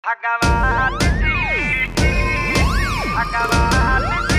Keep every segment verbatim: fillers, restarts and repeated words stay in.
Acabar de ti, acabar de ti.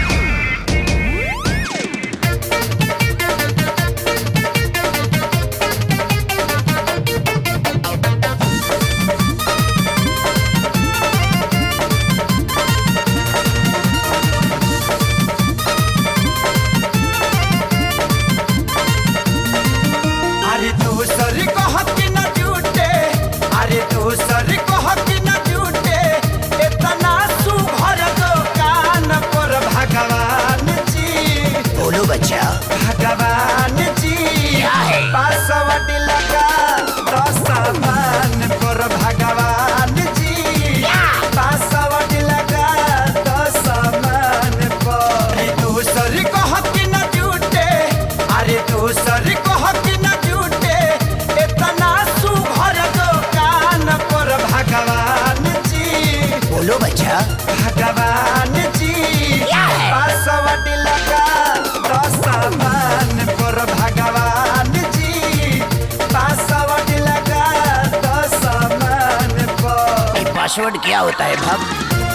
अरे तू सर कह कि न झूठे, अरे तू सर कह कि न झूठे, इतना सुभर दुकान पर भगवान जी। बोलो बच्चा। भगवान जी क्या है? पासवर्ड लगा दो सामान पर भगवान जी। पासवर्ड लगा दो सामान पर। अरे तू सर कह कि न झूठे, अरे तू सर कह कि न झूठे, इतना सुभर दुकान पर भगवान जी। बोलो बच्चा। भगवान जी क्या है? पासवर्ड लगा दो सामान पर भगवान जी। पासवर्ड लगा दो सामान पर। ये पासवर्ड क्या होता है भाग?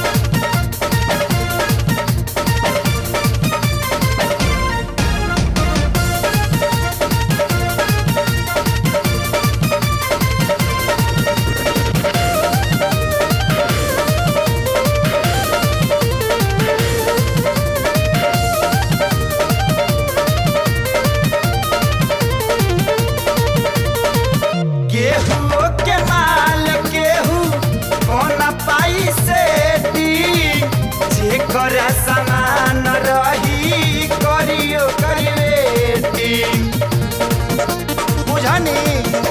गेहूं के माल गेहूं कोना पाई से दी, जेकर सामान रही करियो करिवेटी। बुझनी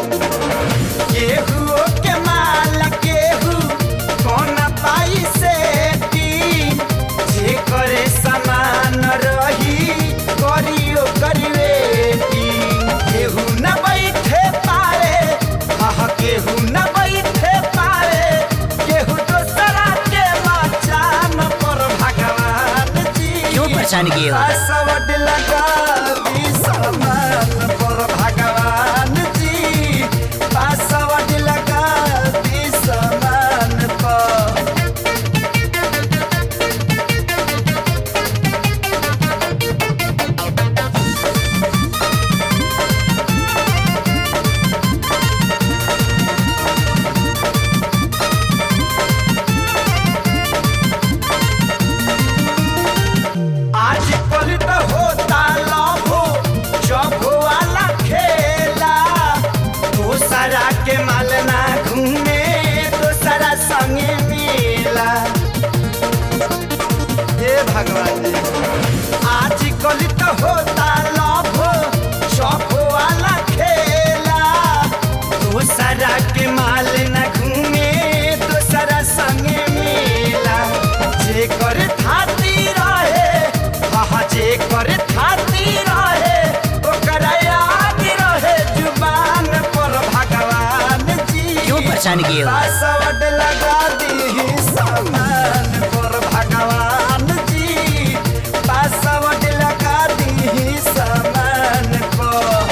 गेहूं के माल गेहूं कोना पाई से दी, जेकर सामान रही करियो करिवेटी। गेहूं न बैठे पारे, हाँ केहू न बैठे पारे, केहू दोसरा के मचान पर भगवान जी। क्यों परेशान किए हो? पासवर्ड लगा दी सामान पर भगवान जी। पासवर्ड लगा दी सामान पर। आज कल तो होता लभो जब वाला खेला, दूसरा के माल ना घूमे दूसरा संगे मिला। हे भगवान जी, आज कल तो होता लभो जब वाला खेला, दूसरा के माल ना घूमे दूसरा संगे मिला। जेकर थाती रहे, हाँ जेकर थाती रहे, ओकरा याद रहे जुबान पर भगवान जी। क्यों परेशान किए हो? पासवर्ड लगा दी सामान पर भगवान जी। पासवर्ड लगा दी सामान पर।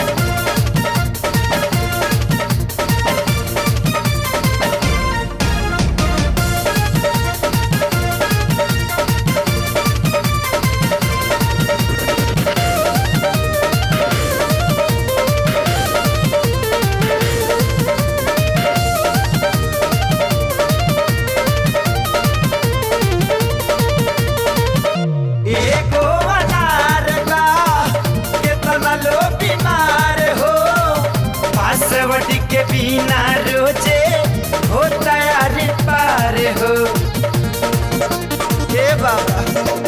एगो अनार बा, केतना लोग बीमार हो, पासवर्ड के बिना रोजे होता यार पार हो। हे बाबा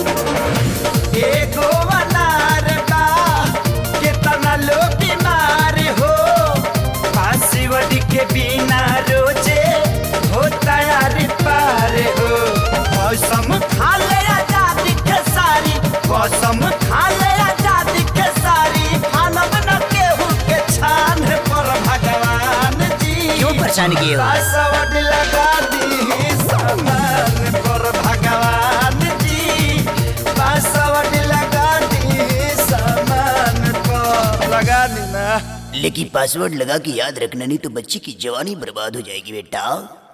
एगो अनार बा, केतना लोग बीमार हो, पासवर्ड के बिना रोजे होता यार पार हो। मौसम खा ले आजादी के सारी, मौसम खा ले आजादी के सारी, फानब न केहू के छान पर भगवान जी। क्यों परेशान किए हो? पासवर्ड लगा दी सामान पर भगवान जी। पासवर्ड लगा दी सामान पर। लगा दी ना। लेकिन पासवर्ड लगा के याद रखना, नहीं तो बच्चे की जवानी बर्बाद हो जाएगी बेटा।